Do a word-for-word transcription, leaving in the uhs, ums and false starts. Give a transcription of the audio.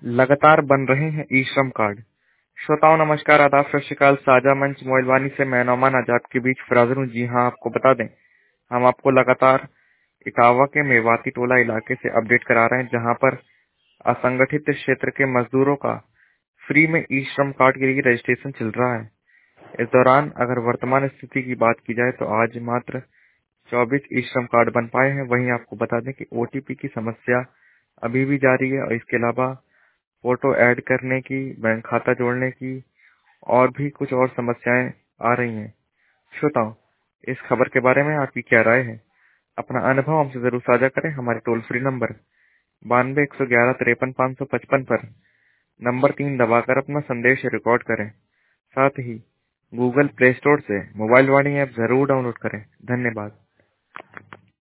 लगातार बन रहे हैं ई श्रम कार्ड। श्रोताओं नमस्कार, आदाब, सत श्री अकाल। साझा मंच मोबाइल वाणी से मैं नौमान आजाद के बीच फराजर हूँ। जी हाँ, आपको बता दें, हम आपको लगातार इटावा के मेवाती टोला इलाके से अपडेट करा रहे हैं, जहाँ पर असंगठित क्षेत्र के मजदूरों का फ्री में ई श्रम कार्ड के लिए रजिस्ट्रेशन चल रहा है। इस दौरान अगर वर्तमान स्थिति की बात की जाए तो आज मात्र चौबीस ई श्रम कार्ड बन पाए हैं। वहीं आपको बता दें कि ओटीपी की समस्या अभी भी जारी है और इसके अलावा फोटो ऐड करने की, बैंक खाता जोड़ने की और भी कुछ और समस्याएं आ रही हैं। श्रोताओं, इस खबर के बारे में आपकी क्या राय है? अपना अनुभव हमसे जरूर साझा करें। हमारे टोल फ्री नंबर बानवे एक सौ ग्यारह तिरपन पाँच सौ पचपन पर नंबर तीन दबाकर अपना संदेश रिकॉर्ड करें। साथ ही गूगल प्ले स्टोर से मोबाइल वाणी ऐप जरूर डाउनलोड करें। धन्यवाद।